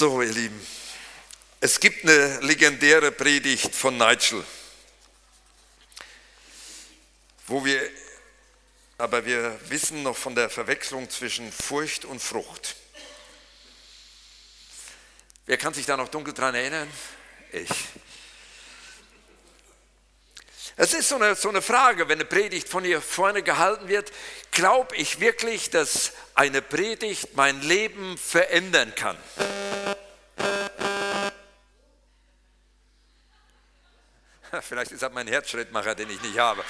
So, ihr Lieben, es gibt eine legendäre Predigt von Nigel, aber wir wissen noch von der Verwechslung zwischen Furcht und Frucht. Wer kann sich da noch dunkel dran erinnern? Ich. Es ist so eine Frage, wenn eine Predigt von hier vorne gehalten wird, glaube ich wirklich, dass eine Predigt mein Leben verändern kann? Vielleicht ist das mein Herzschrittmacher, den ich nicht habe.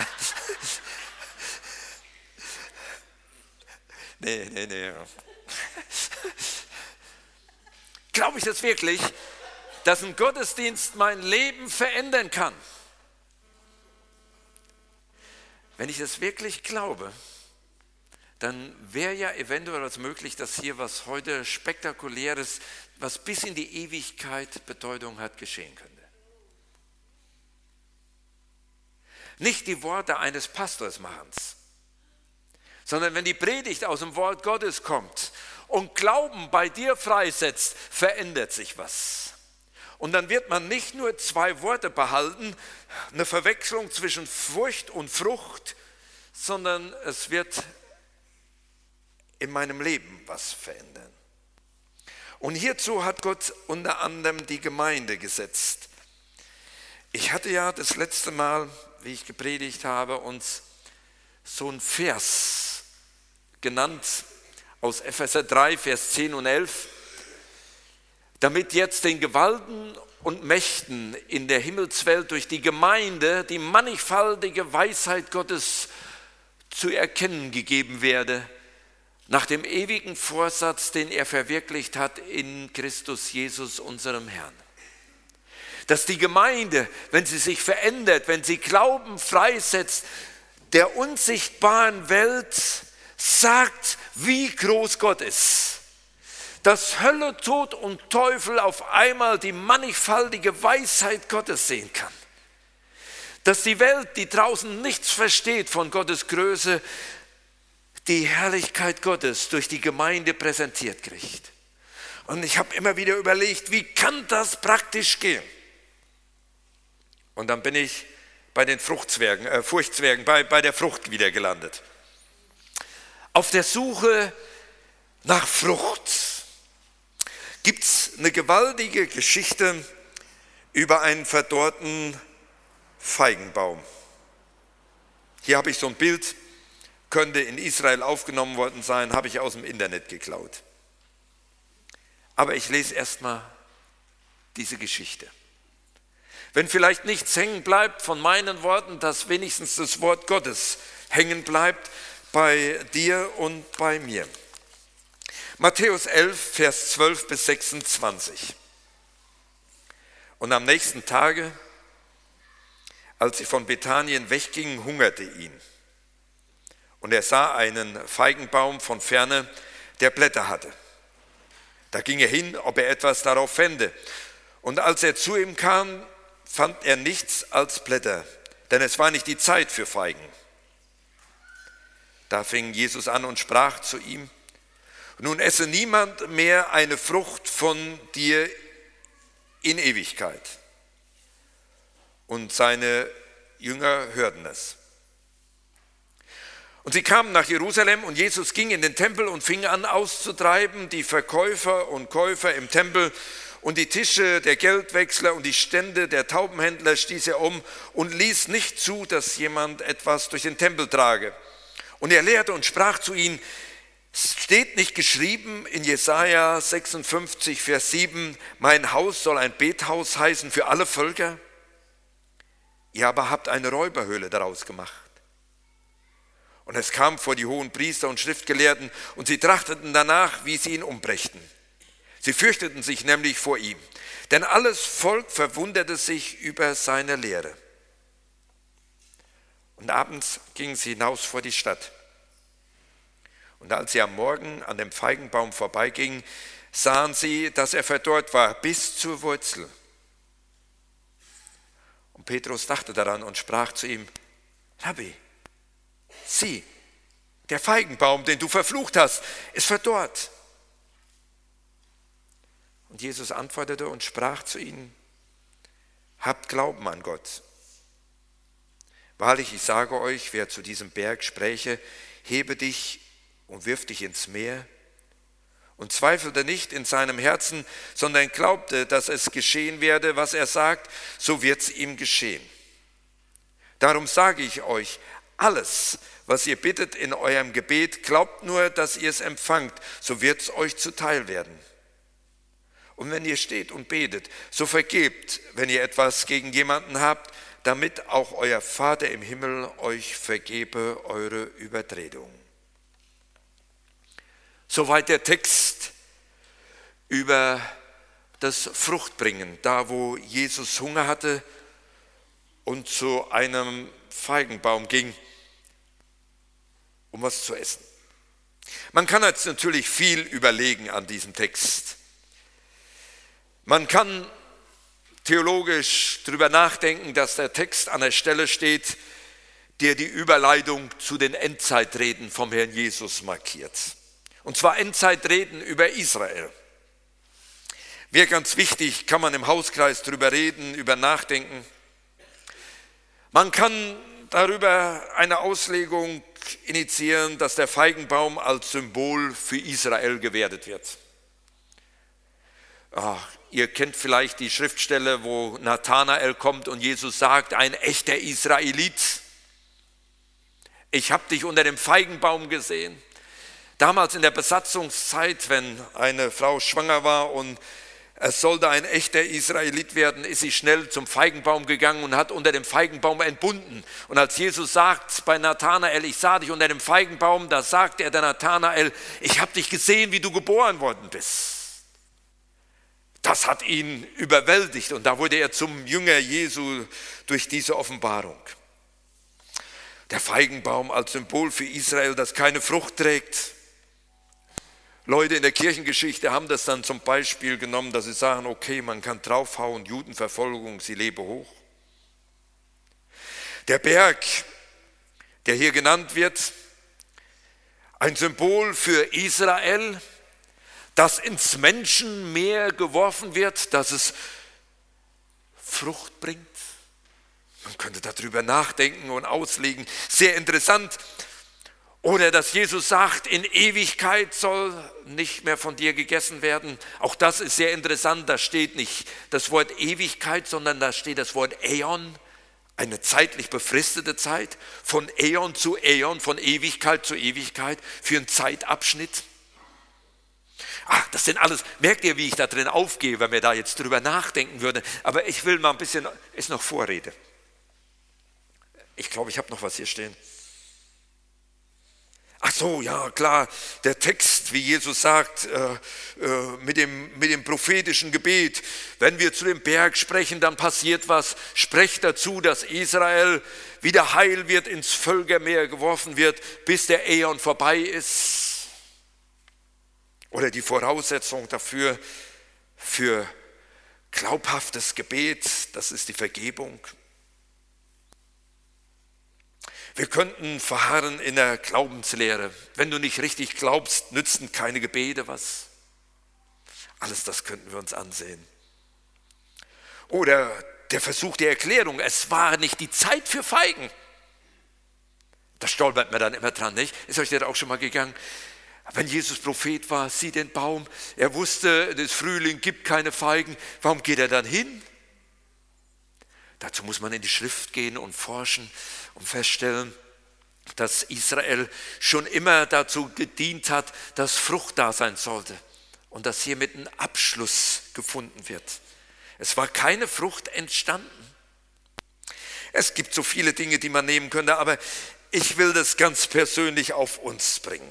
Nee. Glaube ich das wirklich, dass ein Gottesdienst mein Leben verändern kann? Wenn ich das wirklich glaube, dann wäre ja eventuell was möglich, dass hier was heute Spektakuläres, was bis in die Ewigkeit Bedeutung hat, geschehen könnte. Nicht die Worte eines Pastors machen es, sondern wenn die Predigt aus dem Wort Gottes kommt und Glauben bei dir freisetzt, verändert sich was. Und dann wird man nicht nur zwei Worte behalten, eine Verwechslung zwischen Furcht und Frucht, sondern es wird in meinem Leben was verändern. Und hierzu hat Gott unter anderem die Gemeinde gesetzt. Ich hatte ja das letzte Mal, wie ich gepredigt habe, uns so einen Vers genannt aus Epheser 3, Vers 10 und 11, damit jetzt den Gewalten und Mächten in der Himmelswelt durch die Gemeinde die mannigfaltige Weisheit Gottes zu erkennen gegeben werde, nach dem ewigen Vorsatz, den er verwirklicht hat in Christus Jesus, unserem Herrn. Dass die Gemeinde, wenn sie sich verändert, wenn sie Glauben freisetzt, der unsichtbaren Welt sagt, wie groß Gott ist. Dass Hölle, Tod und Teufel auf einmal die mannigfaltige Weisheit Gottes sehen kann. Dass die Welt, die draußen nichts versteht von Gottes Größe, die Herrlichkeit Gottes durch die Gemeinde präsentiert kriegt. Und ich habe immer wieder überlegt, wie kann das praktisch gehen? Und dann bin ich bei den Furchtzwergen, bei der Frucht wieder gelandet. Auf der Suche nach Frucht gibt es eine gewaltige Geschichte über einen verdorrten Feigenbaum. Hier habe ich so ein Bild, könnte in Israel aufgenommen worden sein, habe ich aus dem Internet geklaut. Aber ich lese erstmal diese Geschichte. Wenn vielleicht nichts hängen bleibt von meinen Worten, dass wenigstens das Wort Gottes hängen bleibt bei dir und bei mir. Matthäus 11, Vers 12 bis 26. Und am nächsten Tage, als sie von Bethanien weggingen, hungerte ihn. Und er sah einen Feigenbaum von ferne, der Blätter hatte. Da ging er hin, ob er etwas darauf fände. Und als er zu ihm kam, fand er nichts als Blätter, denn es war nicht die Zeit für Feigen. Da fing Jesus an und sprach zu ihm: Nun esse niemand mehr eine Frucht von dir in Ewigkeit. Und seine Jünger hörten es. Und sie kamen nach Jerusalem und Jesus ging in den Tempel und fing an auszutreiben, die Verkäufer und Käufer im Tempel und die Tische der Geldwechsler und die Stände der Taubenhändler stieß er um und ließ nicht zu, dass jemand etwas durch den Tempel trage. Und er lehrte und sprach zu ihnen: Steht nicht geschrieben in Jesaja 56, Vers 7, mein Haus soll ein Bethaus heißen für alle Völker? Ihr aber habt eine Räuberhöhle daraus gemacht. Und es kam vor die hohen Priester und Schriftgelehrten und sie trachteten danach, wie sie ihn umbrächten. Sie fürchteten sich nämlich vor ihm, denn alles Volk verwunderte sich über seine Lehre. Und abends gingen sie hinaus vor die Stadt. Und als sie am Morgen an dem Feigenbaum vorbeigingen, sahen sie, dass er verdorrt war bis zur Wurzel. Und Petrus dachte daran und sprach zu ihm: Rabbi, sieh, der Feigenbaum, den du verflucht hast, ist verdorrt. Und Jesus antwortete und sprach zu ihnen: Habt Glauben an Gott. Wahrlich, ich sage euch, wer zu diesem Berg spräche, hebe dich und wirf dich ins Meer, und zweifelte nicht in seinem Herzen, sondern glaubte, dass es geschehen werde, was er sagt, so wird es ihm geschehen. Darum sage ich euch, alles, was ihr bittet in eurem Gebet, glaubt nur, dass ihr es empfangt, so wird es euch zuteil werden. Und wenn ihr steht und betet, so vergebt, wenn ihr etwas gegen jemanden habt, damit auch euer Vater im Himmel euch vergebe eure Übertretungen. Soweit der Text über das Fruchtbringen, da wo Jesus Hunger hatte und zu einem Feigenbaum ging, um was zu essen. Man kann jetzt natürlich viel überlegen an diesem Text. Man kann theologisch darüber nachdenken, dass der Text an der Stelle steht, der die Überleitung zu den Endzeitreden vom Herrn Jesus markiert. Und zwar Endzeitreden über Israel. Wäre ganz wichtig, kann man im Hauskreis darüber reden, über nachdenken. Man kann darüber eine Auslegung initiieren, dass der Feigenbaum als Symbol für Israel gewertet wird. Ihr kennt vielleicht die Schriftstelle, wo Nathanael kommt und Jesus sagt, ein echter Israelit. Ich habe dich unter dem Feigenbaum gesehen. Damals in der Besatzungszeit, wenn eine Frau schwanger war und es sollte ein echter Israelit werden, ist sie schnell zum Feigenbaum gegangen und hat unter dem Feigenbaum entbunden. Und als Jesus sagt bei Nathanael, ich sah dich unter dem Feigenbaum, da sagt er der Nathanael, ich habe dich gesehen, wie du geboren worden bist. Das hat ihn überwältigt und da wurde er zum Jünger Jesu durch diese Offenbarung. Der Feigenbaum als Symbol für Israel, das keine Frucht trägt. Leute in der Kirchengeschichte haben das dann zum Beispiel genommen, dass sie sagen, okay, man kann draufhauen, Judenverfolgung, sie lebe hoch. Der Berg, der hier genannt wird, ein Symbol für Israel, das ins Menschenmeer geworfen wird, dass es Frucht bringt. Man könnte darüber nachdenken und auslegen. Sehr interessant. Oder dass Jesus sagt, in Ewigkeit soll nicht mehr von dir gegessen werden. Auch das ist sehr interessant. Da steht nicht das Wort Ewigkeit, sondern da steht das Wort Äon, eine zeitlich befristete Zeit. Von Äon zu Äon, von Ewigkeit zu Ewigkeit, für einen Zeitabschnitt. Das sind alles, merkt ihr, wie ich da drin aufgehe, wenn wir da jetzt drüber nachdenken würden. Aber ich will mal ein bisschen, ist noch Vorrede. Ich glaube, ich habe noch was hier stehen. Ach so, ja klar, der Text, wie Jesus sagt, mit dem prophetischen Gebet, wenn wir zu dem Berg sprechen, dann passiert was. Sprecht dazu, dass Israel wieder heil wird, ins Völkermeer geworfen wird, bis der Äon vorbei ist. Oder die Voraussetzung dafür, für glaubhaftes Gebet, das ist die Vergebung. Wir könnten verharren in der Glaubenslehre. Wenn du nicht richtig glaubst, nützen keine Gebete was. Alles das könnten wir uns ansehen. Oder der Versuch der Erklärung, es war nicht die Zeit für Feigen. Da stolpert man dann immer dran, nicht? Ist euch das auch schon mal gegangen? Wenn Jesus Prophet war, sieh den Baum, er wusste, das Frühling gibt keine Feigen, warum geht er dann hin? Dazu muss man in die Schrift gehen und forschen und feststellen, dass Israel schon immer dazu gedient hat, dass Frucht da sein sollte und dass hiermit ein Abschluss gefunden wird. Es war keine Frucht entstanden. Es gibt so viele Dinge, die man nehmen könnte, aber ich will das ganz persönlich auf uns bringen.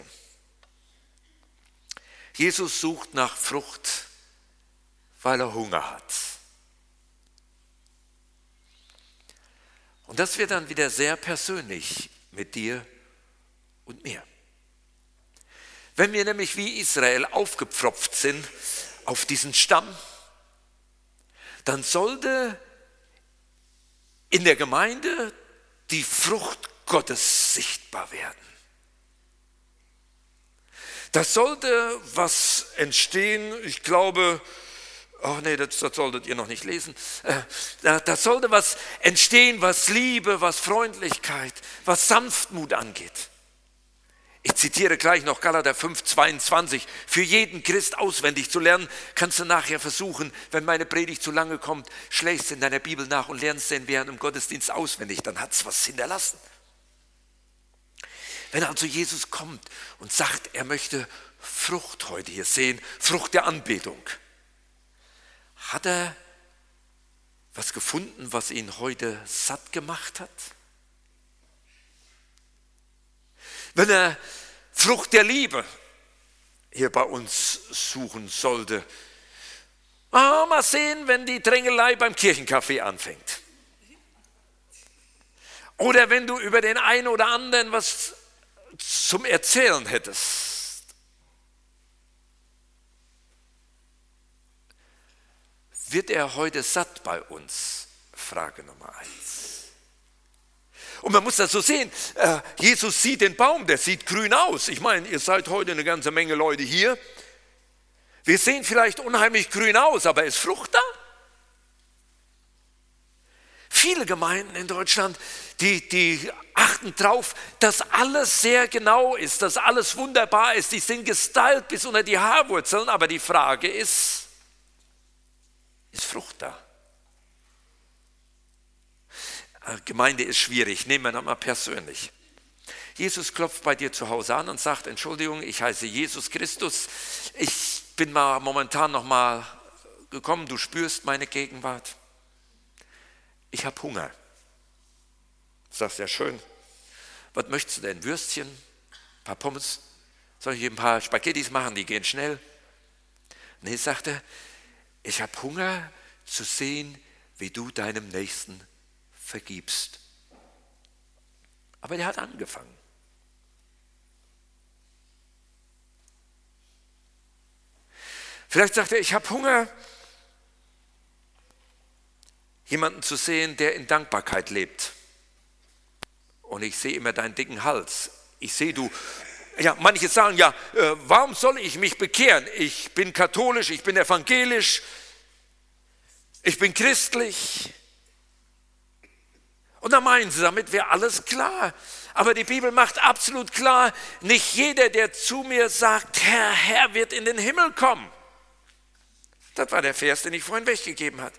Jesus sucht nach Frucht, weil er Hunger hat. Und das wird dann wieder sehr persönlich mit dir und mir. Wenn wir nämlich wie Israel aufgepfropft sind auf diesen Stamm, dann sollte in der Gemeinde die Frucht Gottes sichtbar werden. Das sollte was entstehen, ich glaube, Oh nee, das solltet ihr noch nicht lesen. Da sollte was entstehen, was Liebe, was Freundlichkeit, was Sanftmut angeht. Ich zitiere gleich noch Galater 5,22. Für jeden Christ auswendig zu lernen, kannst du nachher versuchen, wenn meine Predigt zu lange kommt, schlägst in deiner Bibel nach und lernst den während im Gottesdienst auswendig. Dann hat es was hinterlassen. Wenn also Jesus kommt und sagt, er möchte Frucht heute hier sehen, Frucht der Anbetung, hat er was gefunden, was ihn heute satt gemacht hat? Wenn er Frucht der Liebe hier bei uns suchen sollte, mal sehen, wenn die Drängelei beim Kirchencafé anfängt. Oder wenn du über den einen oder anderen was zum Erzählen hättest. Wird er heute satt bei uns? Frage Nummer 1. Und man muss das so sehen, Jesus sieht den Baum, der sieht grün aus. Ich meine, ihr seid heute eine ganze Menge Leute hier. Wir sehen vielleicht unheimlich grün aus, aber ist Frucht da? Viele Gemeinden in Deutschland, die achten drauf, dass alles sehr genau ist, dass alles wunderbar ist. Die sind gestylt bis unter die Haarwurzeln, aber die Frage ist Frucht da? Gemeinde ist schwierig, nehmen wir das mal persönlich. Jesus klopft bei dir zu Hause an und sagt, Entschuldigung, ich heiße Jesus Christus, ich bin mal momentan noch mal gekommen, du spürst meine Gegenwart. Ich habe Hunger. Sagst ja schön. Was möchtest du denn? Würstchen? Ein paar Pommes? Soll ich ein paar Spaghettis machen, die gehen schnell? Nee, sagt er, ich habe Hunger zu sehen, wie du deinem Nächsten vergibst. Aber der hat angefangen. Vielleicht sagt er, ich habe Hunger, jemanden zu sehen, der in Dankbarkeit lebt. Und ich sehe immer deinen dicken Hals. Ich sehe du, ja, manche sagen, ja, warum soll ich mich bekehren? Ich bin katholisch, ich bin evangelisch, ich bin christlich. Und dann meinen sie, damit wäre alles klar. Aber die Bibel macht absolut klar, nicht jeder, der zu mir sagt, Herr, Herr, wird in den Himmel kommen. Das war der Vers, den ich vorhin weggegeben habe.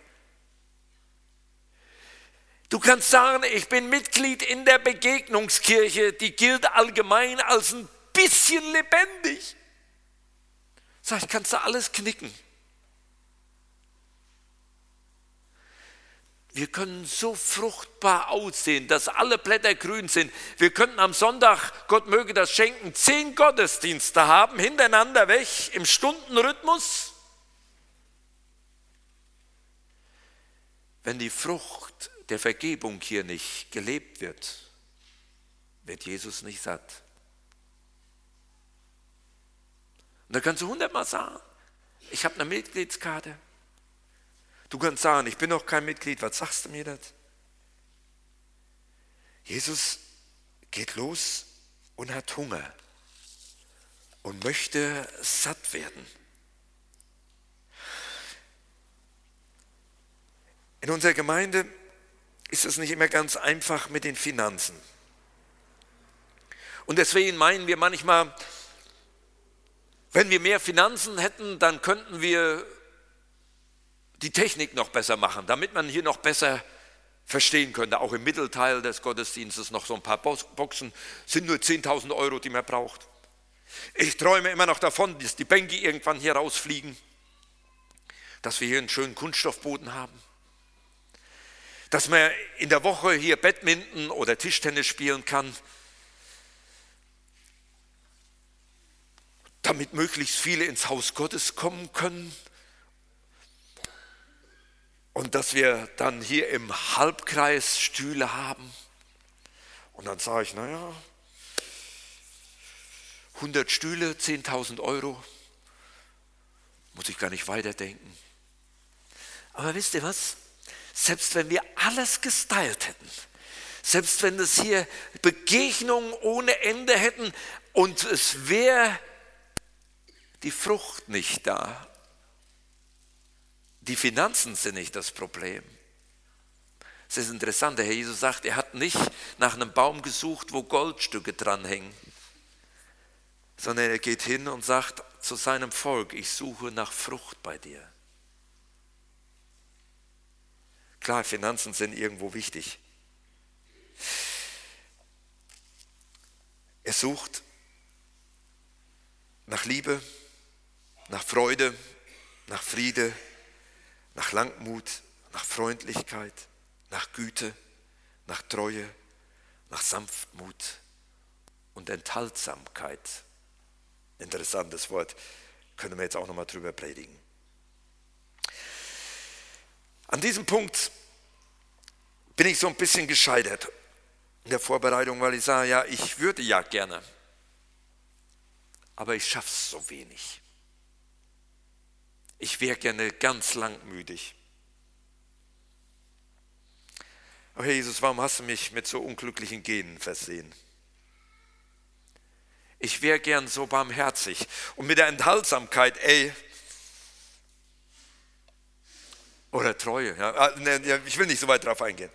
Du kannst sagen, ich bin Mitglied in der Begegnungskirche, die gilt allgemein als ein bisschen lebendig. Sag ich, kannst du alles knicken. Wir können so fruchtbar aussehen, dass alle Blätter grün sind. Wir könnten am Sonntag, Gott möge das schenken, 10 Gottesdienste haben, hintereinander weg, im Stundenrhythmus. Wenn die Frucht der Vergebung hier nicht gelebt wird, wird Jesus nicht satt. Und da kannst du 100-mal sagen, ich habe eine Mitgliedskarte. Du kannst sagen, ich bin noch kein Mitglied, was sagst du mir das? Jesus geht los und hat Hunger und möchte satt werden. In unserer Gemeinde ist es nicht immer ganz einfach mit den Finanzen. Und deswegen meinen wir manchmal, wenn wir mehr Finanzen hätten, dann könnten wir die Technik noch besser machen, damit man hier noch besser verstehen könnte. Auch im Mittelteil des Gottesdienstes noch so ein paar Boxen, sind nur 10.000 Euro, die man braucht. Ich träume immer noch davon, dass die Bänke irgendwann hier rausfliegen, dass wir hier einen schönen Kunststoffboden haben, dass man in der Woche hier Badminton oder Tischtennis spielen kann, damit möglichst viele ins Haus Gottes kommen können. Und dass wir dann hier im Halbkreis Stühle haben. Und dann sage ich, naja, 100 Stühle, 10.000 Euro. Muss ich gar nicht weiterdenken. Aber wisst ihr was? Selbst wenn wir alles gestylt hätten, selbst wenn es hier Begegnungen ohne Ende hätten und es wäre die Frucht nicht da, Die Finanzen sind nicht das Problem. Es ist interessant, der Herr Jesus sagt, er hat nicht nach einem Baum gesucht, wo Goldstücke dranhängen, sondern er geht hin und sagt zu seinem Volk, ich suche nach Frucht bei dir. Klar, Finanzen sind irgendwo wichtig. Er sucht nach Liebe, nach Freude, nach Friede, nach Langmut, nach Freundlichkeit, nach Güte, nach Treue, nach Sanftmut und Enthaltsamkeit. Interessantes Wort, können wir jetzt auch nochmal drüber predigen. An diesem Punkt bin ich so ein bisschen gescheitert in der Vorbereitung, weil ich sage, ja, ich würde ja gerne, aber ich schaffe es so wenig. Ich wäre gerne ganz langmütig. Aber Herr Jesus, warum hast du mich mit so unglücklichen Genen versehen? Ich wäre gern so barmherzig. Und mit der Enthaltsamkeit, oder Treue, ich will nicht so weit drauf eingehen.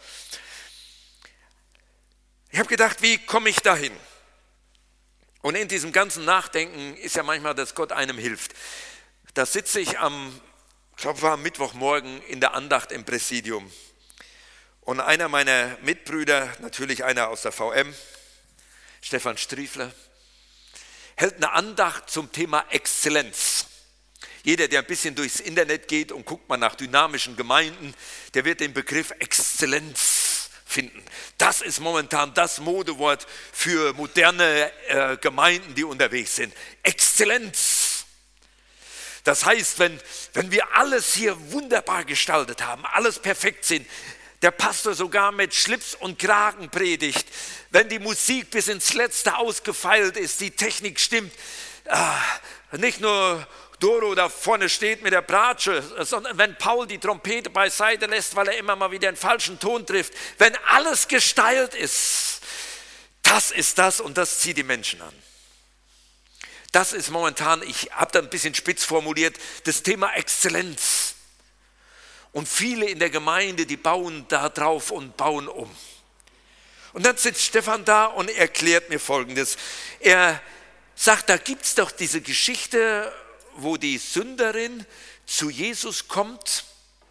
Ich habe gedacht, wie komme ich dahin? Und in diesem ganzen Nachdenken ist ja manchmal, dass Gott einem hilft. Da sitze ich am Mittwochmorgen in der Andacht im Präsidium. Und einer meiner Mitbrüder, natürlich einer aus der VM, Stefan Striefler, hält eine Andacht zum Thema Exzellenz. Jeder, der ein bisschen durchs Internet geht und guckt mal nach dynamischen Gemeinden, der wird den Begriff Exzellenz finden. Das ist momentan das Modewort für moderne Gemeinden, die unterwegs sind. Exzellenz. Das heißt, wenn wir alles hier wunderbar gestaltet haben, alles perfekt sind, der Pastor sogar mit Schlips und Kragen predigt, wenn die Musik bis ins Letzte ausgefeilt ist, die Technik stimmt, nicht nur Doro da vorne steht mit der Bratsche, sondern wenn Paul die Trompete beiseite lässt, weil er immer mal wieder den falschen Ton trifft, wenn alles gestylt ist, das ist das und das zieht die Menschen an. Das ist momentan, ich habe da ein bisschen spitz formuliert, das Thema Exzellenz. Und viele in der Gemeinde, die bauen da drauf und bauen um. Und dann sitzt Stefan da und erklärt mir Folgendes. Er sagt, da gibt es doch diese Geschichte, wo die Sünderin zu Jesus kommt,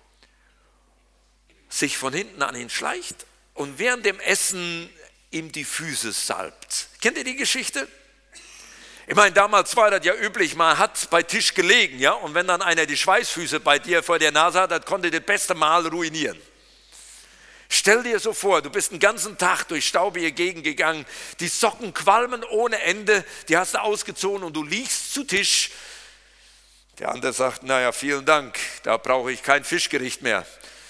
sich von hinten an ihn schleicht und während dem Essen ihm die Füße salbt. Kennt ihr die Geschichte? Ich meine, damals war das ja üblich, man hat bei Tisch gelegen, ja, und wenn dann einer die Schweißfüße bei dir vor der Nase hat, das konnte das beste Mahl ruinieren. Stell dir so vor, du bist den ganzen Tag durch staubige Gegend gegangen, die Socken qualmen ohne Ende, die hast du ausgezogen und du liegst zu Tisch. Der andere sagt, naja, vielen Dank, da brauche ich kein Fischgericht mehr.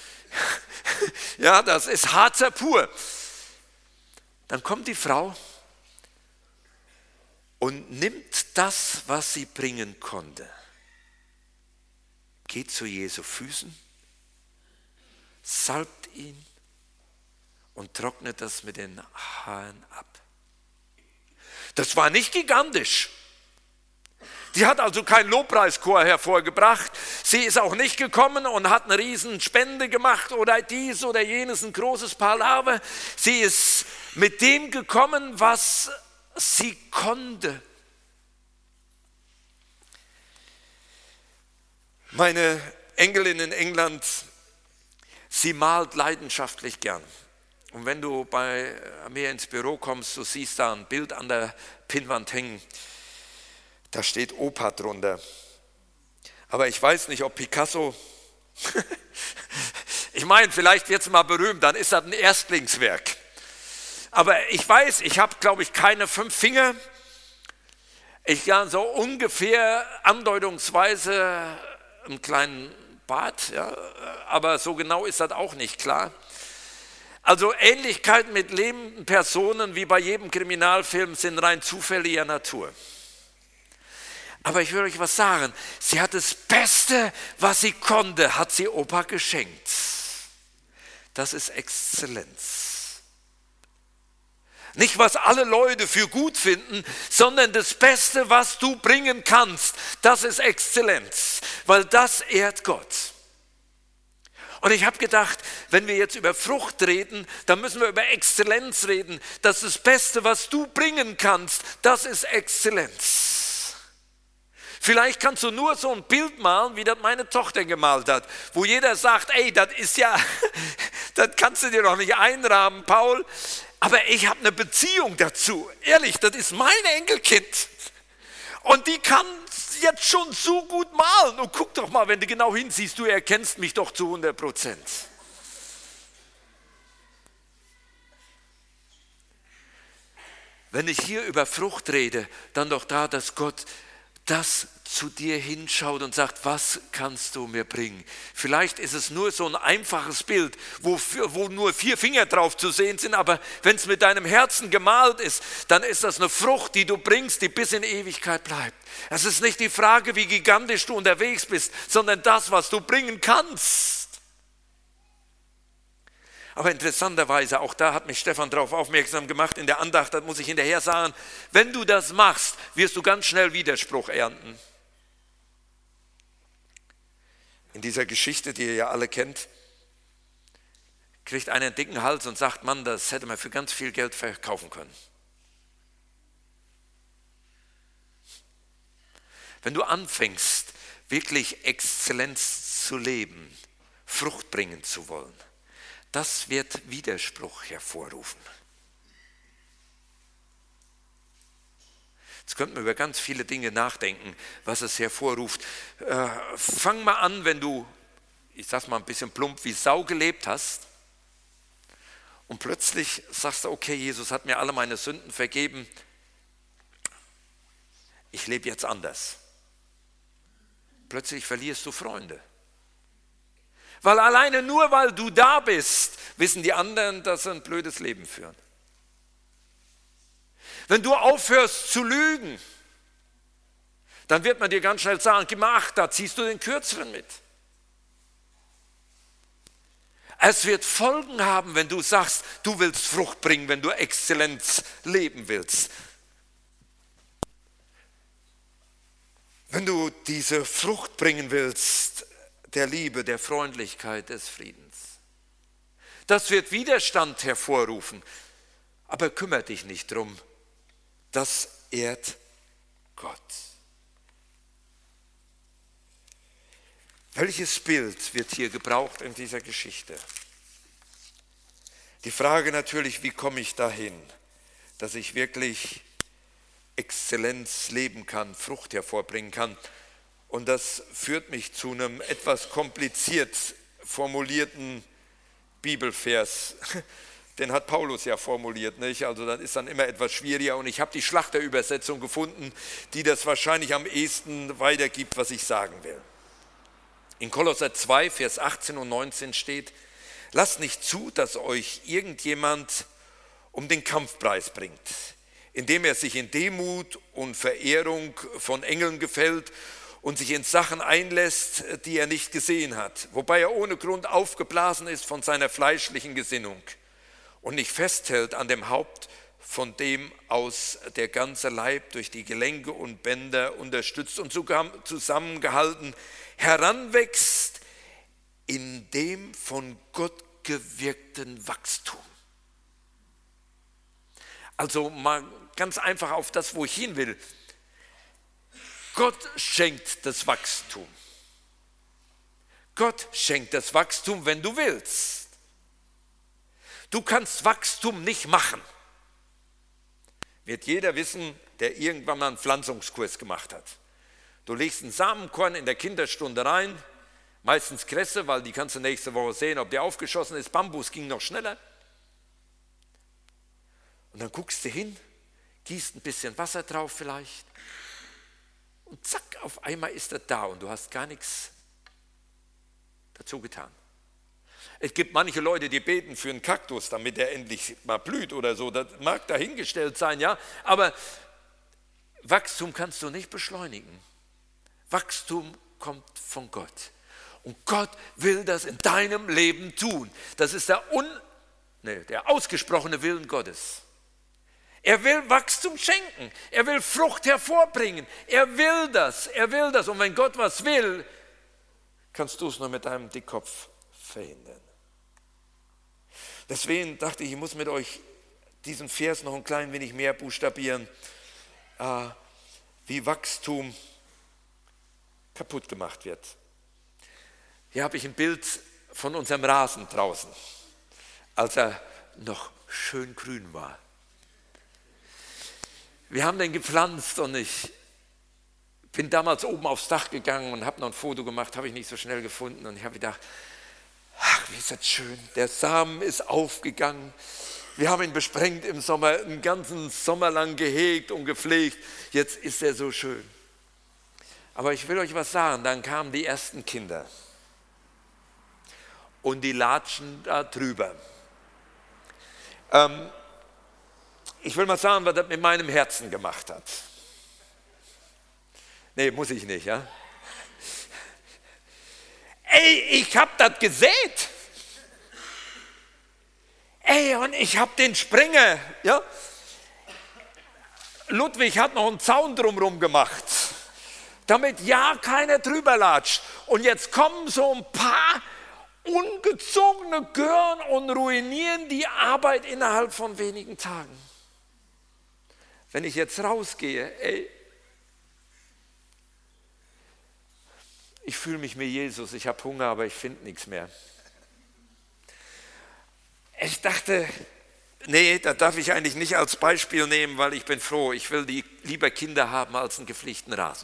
Ja, das ist Harzer pur. Dann kommt die Frau und nimmt das, was sie bringen konnte, geht zu Jesu Füßen, salbt ihn und trocknet das mit den Haaren ab. Das war nicht gigantisch. Sie hat also keinen Lobpreischor hervorgebracht. Sie ist auch nicht gekommen und hat eine riesen Spende gemacht oder dies oder jenes, ein großes Palaver. Sie ist mit dem gekommen, was sie konnte. Meine Enkelin in England, sie malt leidenschaftlich gern. Und wenn du bei mir ins Büro kommst, du siehst da ein Bild an der Pinnwand hängen. Da steht Opa drunter. Aber ich weiß nicht, ob Picasso, ich meine, vielleicht wird es mal berühmt, dann ist das ein Erstlingswerk. Aber ich weiß, ich habe, glaube ich, keine 5 Finger. Ich kann so ungefähr andeutungsweise einen kleinen Bart, ja, aber so genau ist das auch nicht klar. Also Ähnlichkeiten mit lebenden Personen wie bei jedem Kriminalfilm sind rein zufälliger Natur. Aber ich will euch was sagen, sie hat das Beste, was sie konnte, hat sie Opa geschenkt. Das ist Exzellenz. Nicht, was alle Leute für gut finden, sondern das Beste, was du bringen kannst, das ist Exzellenz, weil das ehrt Gott. Und ich habe gedacht, wenn wir jetzt über Frucht reden, dann müssen wir über Exzellenz reden. Das ist das Beste, was du bringen kannst, das ist Exzellenz. Vielleicht kannst du nur so ein Bild malen, wie das meine Tochter gemalt hat, wo jeder sagt, ey, das ist ja, das kannst du dir doch nicht einrahmen, Paul. Aber ich habe eine Beziehung dazu. Ehrlich, das ist mein Enkelkind. Und die kann jetzt schon so gut malen. Und guck doch mal, wenn du genau hinsiehst, du erkennst mich doch zu 100%. Wenn ich hier über Frucht rede, dann doch da, dass Gott das zu dir hinschaut und sagt, was kannst du mir bringen? Vielleicht ist es nur so ein einfaches Bild, wo nur 4 Finger drauf zu sehen sind, aber wenn es mit deinem Herzen gemalt ist, dann ist das eine Frucht, die du bringst, die bis in Ewigkeit bleibt. Es ist nicht die Frage, wie gigantisch du unterwegs bist, sondern das, was du bringen kannst. Aber interessanterweise, auch da hat mich Stefan darauf aufmerksam gemacht, in der Andacht, das muss ich hinterher sagen, wenn du das machst, wirst du ganz schnell Widerspruch ernten. In dieser Geschichte, die ihr ja alle kennt, kriegt einer einen dicken Hals und sagt, Mann, das hätte man für ganz viel Geld verkaufen können. Wenn du anfängst, wirklich Exzellenz zu leben, Frucht bringen zu wollen, das wird Widerspruch hervorrufen. Jetzt könnten wir über ganz viele Dinge nachdenken, was es hervorruft. Fang mal an, wenn du, ich sag's mal ein bisschen plump, wie Sau gelebt hast und plötzlich sagst du, okay, Jesus hat mir alle meine Sünden vergeben, ich lebe jetzt anders. Plötzlich verlierst du Freunde. Weil alleine nur, weil du da bist, wissen die anderen, dass sie ein blödes Leben führen. Wenn du aufhörst zu lügen, dann wird man dir ganz schnell sagen, gib mal Acht, da ziehst du den Kürzeren mit. Es wird Folgen haben, wenn du sagst, du willst Frucht bringen, wenn du Exzellenz leben willst. Wenn du diese Frucht bringen willst, der Liebe, der Freundlichkeit, des Friedens. Das wird Widerstand hervorrufen, aber kümmere dich nicht drum. Das ehrt Gott. Welches Bild wird hier gebraucht in dieser Geschichte? Die Frage natürlich, wie komme ich dahin, dass ich wirklich Exzellenz leben kann, Frucht hervorbringen kann. Und das führt mich zu einem etwas kompliziert formulierten Bibelvers. Den hat Paulus ja formuliert, nicht? Also das ist dann immer etwas schwieriger. Und ich habe die Schlachterübersetzung gefunden, die das wahrscheinlich am ehesten weitergibt, was ich sagen will. In Kolosser 2, Vers 18 und 19 steht, lasst nicht zu, dass euch irgendjemand um den Kampfpreis bringt, indem er sich in Demut und Verehrung von Engeln gefällt und sich in Sachen einlässt, die er nicht gesehen hat, wobei er ohne Grund aufgeblasen ist von seiner fleischlichen Gesinnung und nicht festhält an dem Haupt, von dem aus der ganze Leib durch die Gelenke und Bänder unterstützt und zusammengehalten heranwächst in dem von Gott gewirkten Wachstum. Also mal ganz einfach auf das, wo ich hin will. Gott schenkt das Wachstum. Gott schenkt das Wachstum, wenn du willst. Du kannst Wachstum nicht machen. Wird jeder wissen, der irgendwann mal einen Pflanzungskurs gemacht hat. Du legst ein Samenkorn in der Kinderstunde rein, meistens Kresse, weil die kannst du nächste Woche sehen, ob der aufgeschossen ist. Bambus ging noch schneller. Und dann guckst du hin, gießt ein bisschen Wasser drauf vielleicht. Und zack, auf einmal ist er da und du hast gar nichts dazu getan. Es gibt manche Leute, die beten für einen Kaktus, damit er endlich mal blüht oder so. Das mag dahingestellt sein, ja. Aber Wachstum kannst du nicht beschleunigen. Wachstum kommt von Gott. Und Gott will das in deinem Leben tun. Das ist der ausgesprochene Willen Gottes. Er will Wachstum schenken. Er will Frucht hervorbringen. Er will das. Er will das. Und wenn Gott was will, kannst du es nur mit deinem Dickkopf verhindern. Deswegen dachte ich, ich muss mit euch diesen Vers noch ein klein wenig mehr buchstabieren, wie Wachstum kaputt gemacht wird. Hier habe ich ein Bild von unserem Rasen draußen, als er noch schön grün war. Wir haben den gepflanzt und ich bin damals oben aufs Dach gegangen und habe noch ein Foto gemacht, habe ich nicht so schnell gefunden. Und ich habe gedacht, ach, wie ist das schön, der Samen ist aufgegangen. Wir haben ihn besprengt im Sommer, einen ganzen Sommer lang gehegt und gepflegt. Jetzt ist er so schön. Aber ich will euch was sagen, dann kamen die ersten Kinder und die latschen da drüber. Ich will mal sagen, was das mit meinem Herzen gemacht hat. Nee, muss ich nicht, ja? Ey, ich habe das gesät. Ey, und ich habe den Springer, ja? Ludwig hat noch einen Zaun drumherum gemacht, damit ja keiner drüber latscht. Und jetzt kommen so ein paar ungezogene Gören und ruinieren die Arbeit innerhalb von wenigen Tagen. Wenn ich jetzt rausgehe, ey, ich fühle mich wie Jesus, ich habe Hunger, aber ich finde nichts mehr. Ich dachte, nee, das darf ich eigentlich nicht als Beispiel nehmen, weil ich bin froh, ich will lieber Kinder haben als einen gepflegten Rasen.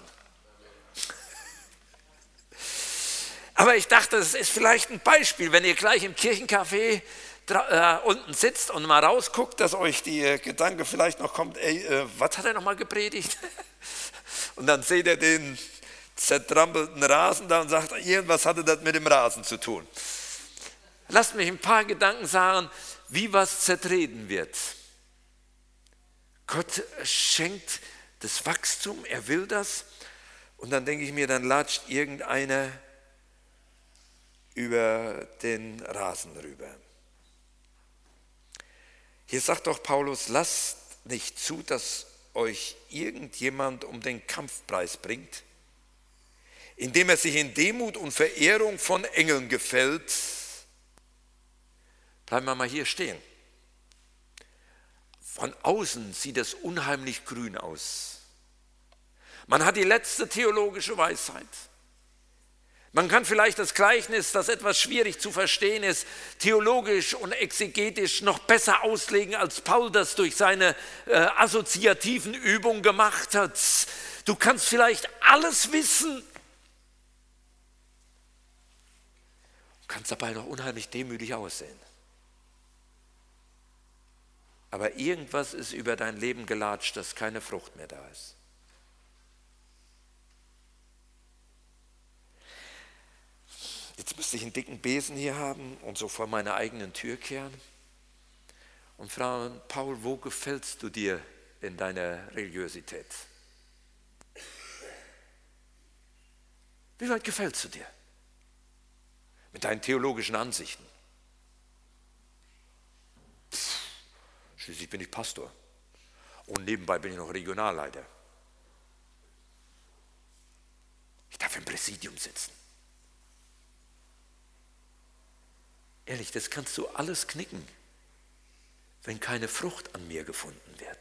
Aber ich dachte, das ist vielleicht ein Beispiel, wenn ihr gleich im Kirchencafé unten sitzt und mal rausguckt, dass euch die Gedanke vielleicht noch kommt, ey, was hat er nochmal gepredigt? Und dann seht ihr den zertrampelten Rasen da und sagt, irgendwas hatte das mit dem Rasen zu tun. Lasst mich ein paar Gedanken sagen, wie was zertreten wird. Gott schenkt das Wachstum, er will das. Und dann denke ich mir, dann latscht irgendeiner über den Rasen rüber. Hier sagt doch Paulus, lasst nicht zu, dass euch irgendjemand um den Kampfpreis bringt, indem er sich in Demut und Verehrung von Engeln gefällt. Bleiben wir mal hier stehen. Von außen sieht es unheimlich grün aus. Man hat die letzte theologische Weisheit. Man kann vielleicht das Gleichnis, das etwas schwierig zu verstehen ist, theologisch und exegetisch noch besser auslegen, als Paul das durch seine assoziativen Übungen gemacht hat. Du kannst vielleicht alles wissen, kannst dabei noch unheimlich demütig aussehen. Aber irgendwas ist über dein Leben gelatscht, dass keine Frucht mehr da ist. Jetzt müsste ich einen dicken Besen hier haben und so vor meiner eigenen Tür kehren und fragen, Paul, wo gefällst du dir in deiner Religiosität? Wie weit gefällst du dir mit deinen theologischen Ansichten? Schließlich bin ich Pastor und nebenbei bin ich noch Regionalleiter. Ich darf im Präsidium sitzen. Ehrlich, das kannst du alles knicken, wenn keine Frucht an mir gefunden wird.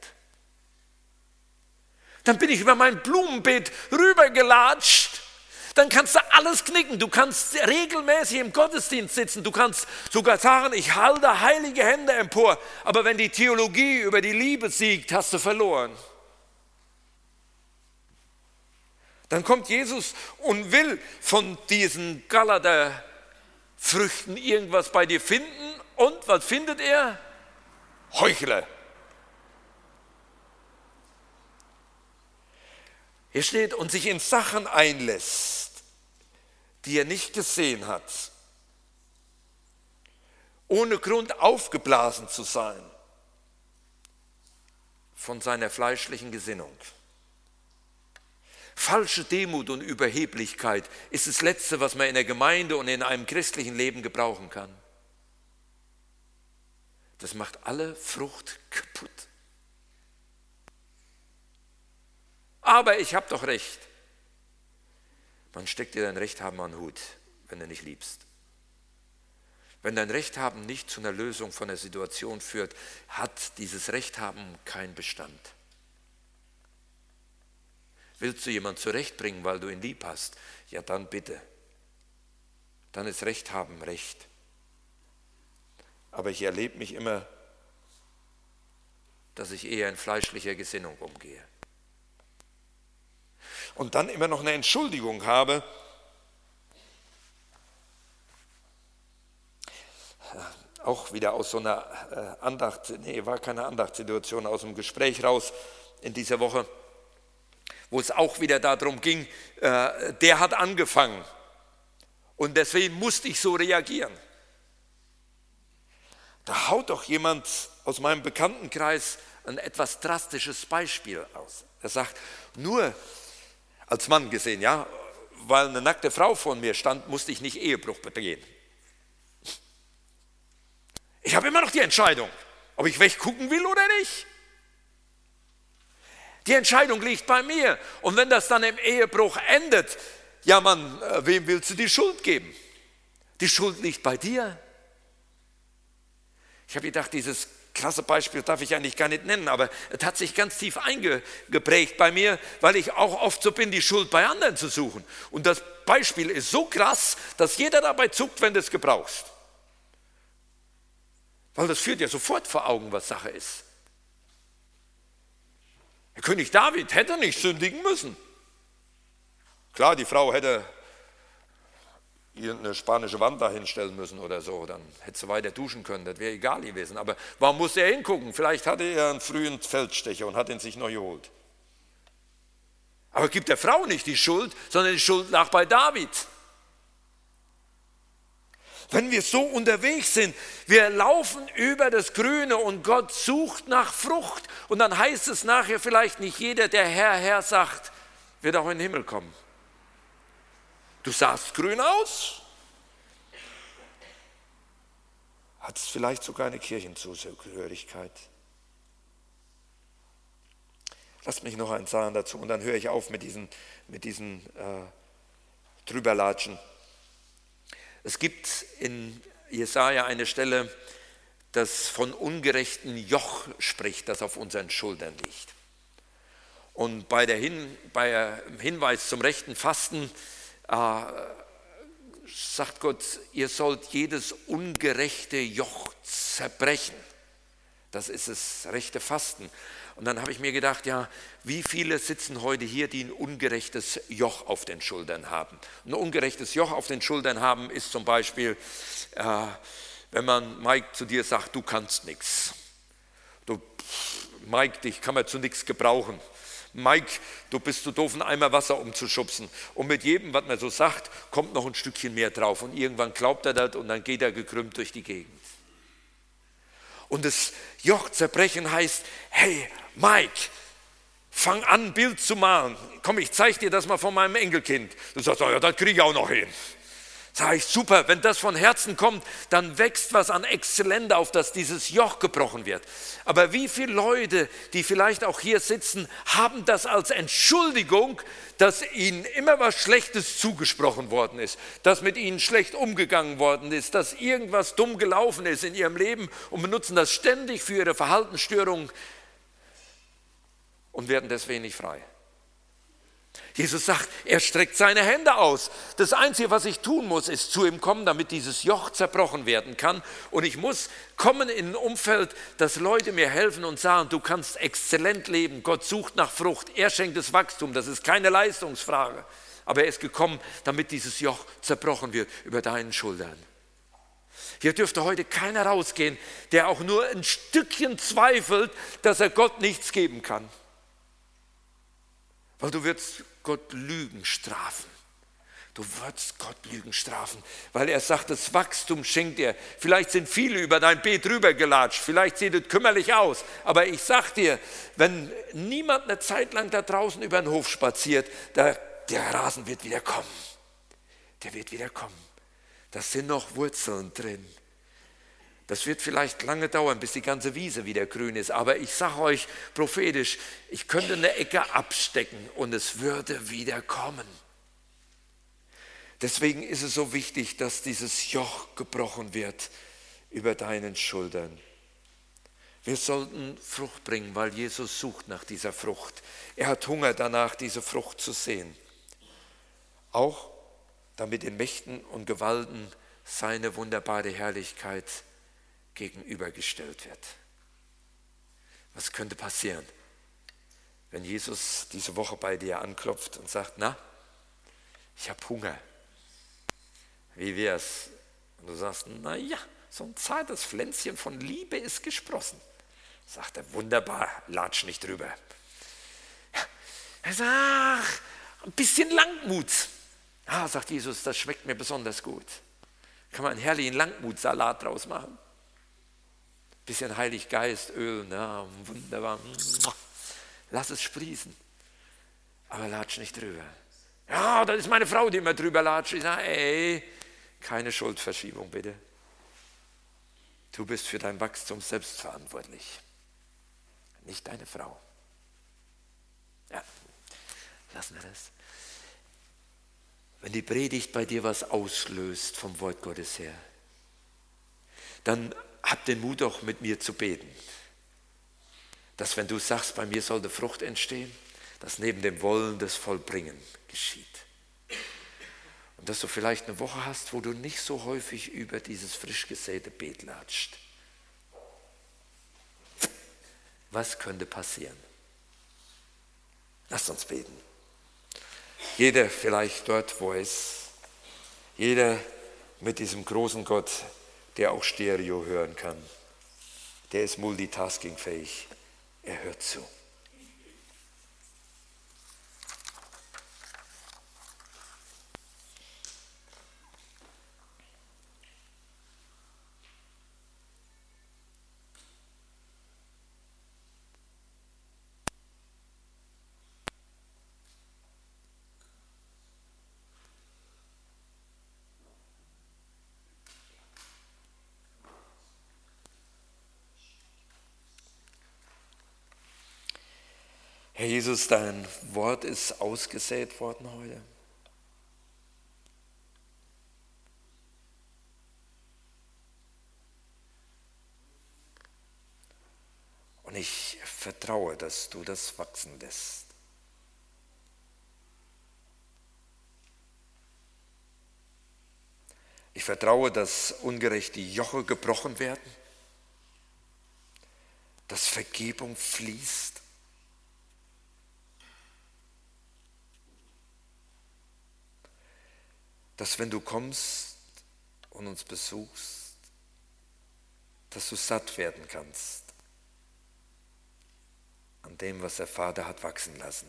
Dann bin ich über mein Blumenbeet rübergelatscht. Dann kannst du alles knicken. Du kannst regelmäßig im Gottesdienst sitzen. Du kannst sogar sagen, ich halte heilige Hände empor. Aber wenn die Theologie über die Liebe siegt, hast du verloren. Dann kommt Jesus und will von diesen Galater-Früchten irgendwas bei dir finden. Und was findet er? Heuchler. Hier steht, und sich in Sachen einlässt, die er nicht gesehen hat, ohne Grund aufgeblasen zu sein von seiner fleischlichen Gesinnung. Falsche Demut und Überheblichkeit ist das Letzte, was man in der Gemeinde und in einem christlichen Leben gebrauchen kann. Das macht alle Frucht kaputt. Aber ich habe doch recht. Man steckt dir dein Recht haben an den Hut, wenn du nicht liebst. Wenn dein Recht haben nicht zu einer Lösung von der Situation führt, hat dieses Recht haben keinen Bestand. Willst du jemanden zurechtbringen, weil du ihn lieb hast? Ja, dann bitte. Dann ist Recht haben Recht. Aber ich erlebe mich immer, dass ich eher in fleischlicher Gesinnung umgehe. Und dann immer noch eine Entschuldigung habe. Auch wieder aus so einer war keine Andachtssituation, aus dem Gespräch raus in dieser Woche, wo es auch wieder darum ging, der hat angefangen und deswegen musste ich so reagieren. Da haut doch jemand aus meinem Bekanntenkreis ein etwas drastisches Beispiel aus. Er sagt, nur als Mann gesehen, ja, weil eine nackte Frau vor mir stand, musste ich nicht Ehebruch begehen. Ich habe immer noch die Entscheidung, ob ich weggucken will oder nicht. Die Entscheidung liegt bei mir. Und wenn das dann im Ehebruch endet, ja Mann, wem willst du die Schuld geben? Die Schuld liegt bei dir. Ich habe gedacht, dieses krasse Beispiel darf ich eigentlich gar nicht nennen, aber es hat sich ganz tief eingeprägt bei mir, weil ich auch oft so bin, die Schuld bei anderen zu suchen. Und das Beispiel ist so krass, dass jeder dabei zuckt, wenn du es gebrauchst. Weil das führt ja sofort vor Augen, was Sache ist. Der König David hätte nicht sündigen müssen. Klar, die Frau hätte eine spanische Wand da hinstellen müssen oder so, dann hätte sie weiter duschen können, das wäre egal gewesen. Aber warum musste er hingucken? Vielleicht hatte er einen frühen Feldstecher und hat ihn sich noch geholt. Aber gibt der Frau nicht die Schuld, sondern die Schuld lag bei David. Wenn wir so unterwegs sind, wir laufen über das Grüne und Gott sucht nach Frucht. Und dann heißt es nachher vielleicht nicht jeder, der Herr, Herr sagt, wird auch in den Himmel kommen. Du sahst grün aus, hattest vielleicht sogar eine Kirchenzugehörigkeit. Lasst mich noch eins sagen dazu und dann höre ich auf mit diesen Drüberlatschen. Es gibt in Jesaja eine Stelle, das von ungerechten Joch spricht, das auf unseren Schultern liegt. Und bei dem Hinweis zum rechten Fasten sagt Gott, ihr sollt jedes ungerechte Joch zerbrechen. Das ist das rechte Fasten. Und dann habe ich mir gedacht, ja, wie viele sitzen heute hier, die ein ungerechtes Joch auf den Schultern haben? Ein ungerechtes Joch auf den Schultern haben ist zum Beispiel, wenn man Mike zu dir sagt, du kannst nichts. Mike, dich kann man zu nichts gebrauchen. Mike, du bist zu doof, einen Eimer Wasser umzuschubsen. Und mit jedem, was man so sagt, kommt noch ein Stückchen mehr drauf. Und irgendwann glaubt er das und dann geht er gekrümmt durch die Gegend. Und das Joch zerbrechen heißt, hey Mike, fang an, ein Bild zu malen. Komm, ich zeige dir das mal von meinem Enkelkind. Du sagst, oh ja, das kriege ich auch noch hin. Sag ich, super, wenn das von Herzen kommt, dann wächst was an Exzellenz auf, dass dieses Joch gebrochen wird. Aber wie viele Leute, die vielleicht auch hier sitzen, haben das als Entschuldigung, dass ihnen immer was Schlechtes zugesprochen worden ist, dass mit ihnen schlecht umgegangen worden ist, dass irgendwas dumm gelaufen ist in ihrem Leben und benutzen das ständig für ihre Verhaltensstörungen und werden deswegen nicht frei. Jesus sagt, er streckt seine Hände aus. Das Einzige, was ich tun muss, ist zu ihm kommen, damit dieses Joch zerbrochen werden kann. Und ich muss kommen in ein Umfeld, dass Leute mir helfen und sagen, du kannst exzellent leben. Gott sucht nach Frucht. Er schenkt das Wachstum. Das ist keine Leistungsfrage. Aber er ist gekommen, damit dieses Joch zerbrochen wird über deinen Schultern. Hier dürfte heute keiner rausgehen, der auch nur ein Stückchen zweifelt, dass er Gott nichts geben kann. Weil du wirst Gott Lügen strafen. Du wirst Gott Lügen strafen, weil er sagt, das Wachstum schenkt er. Vielleicht sind viele über dein Beet rübergelatscht, vielleicht sieht es kümmerlich aus. Aber ich sag dir, wenn niemand eine Zeit lang da draußen über den Hof spaziert, der Rasen wird wieder kommen. Der wird wieder kommen. Da sind noch Wurzeln drin. Das wird vielleicht lange dauern, bis die ganze Wiese wieder grün ist. Aber ich sage euch prophetisch, ich könnte eine Ecke abstecken und es würde wieder kommen. Deswegen ist es so wichtig, dass dieses Joch gebrochen wird über deinen Schultern. Wir sollten Frucht bringen, weil Jesus sucht nach dieser Frucht. Er hat Hunger danach, diese Frucht zu sehen. Auch damit den Mächten und Gewalten seine wunderbare Herrlichkeit gegenübergestellt wird. Was könnte passieren, wenn Jesus diese Woche bei dir anklopft und sagt, na, ich habe Hunger. Wie wär's? Und du sagst, na ja, so ein zartes Pflänzchen von Liebe ist gesprossen. Sagt er, wunderbar, latsch nicht drüber. Er sagt, ach, ein bisschen Langmut. Ah, sagt Jesus, das schmeckt mir besonders gut. Kann man einen herrlichen Langmutsalat draus machen. Ein bisschen Heiliggeistöl, na, wunderbar. Lass es sprießen, aber latsch nicht drüber. Ja, das ist meine Frau, die immer drüber latscht. Ich sage, ey, keine Schuldverschiebung bitte. Du bist für dein Wachstum selbst verantwortlich, nicht deine Frau. Ja, lassen wir das. Wenn die Predigt bei dir was auslöst vom Wort Gottes her, dann hab den Mut auch mit mir zu beten. Dass wenn du sagst, bei mir soll eine Frucht entstehen, dass neben dem Wollen das Vollbringen geschieht. Und dass du vielleicht eine Woche hast, wo du nicht so häufig über dieses frisch gesäte Beet latscht. Was könnte passieren? Lasst uns beten. Jeder vielleicht dort, wo er ist. Jeder mit diesem großen Gott, der auch Stereo hören kann. Der ist multitaskingfähig. Er hört zu. Herr Jesus, dein Wort ist ausgesät worden heute. Und ich vertraue, dass du das wachsen lässt. Ich vertraue, dass ungerechte Joche gebrochen werden, dass Vergebung fließt. Dass wenn du kommst und uns besuchst, dass du satt werden kannst an dem, was der Vater hat wachsen lassen.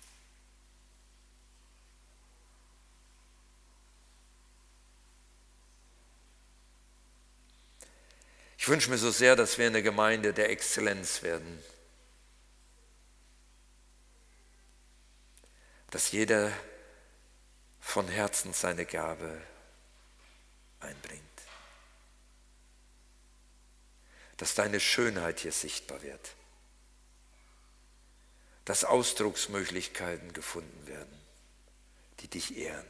Ich wünsche mir so sehr, dass wir eine Gemeinde der Exzellenz werden. Dass jeder von Herzen seine Gabe einbringt. Dass deine Schönheit hier sichtbar wird. Dass Ausdrucksmöglichkeiten gefunden werden, die dich ehren.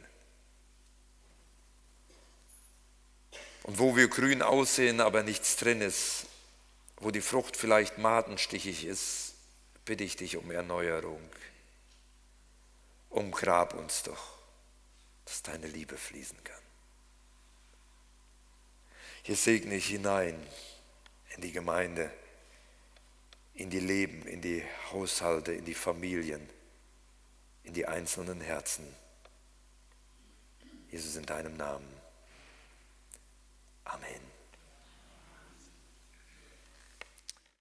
Und wo wir grün aussehen, aber nichts drin ist, wo die Frucht vielleicht madenstichig ist, bitte ich dich um Erneuerung. Umgrab uns doch, dass deine Liebe fließen kann. Hier segne ich hinein in die Gemeinde, in die Leben, in die Haushalte, in die Familien, in die einzelnen Herzen. Jesus, in deinem Namen. Amen.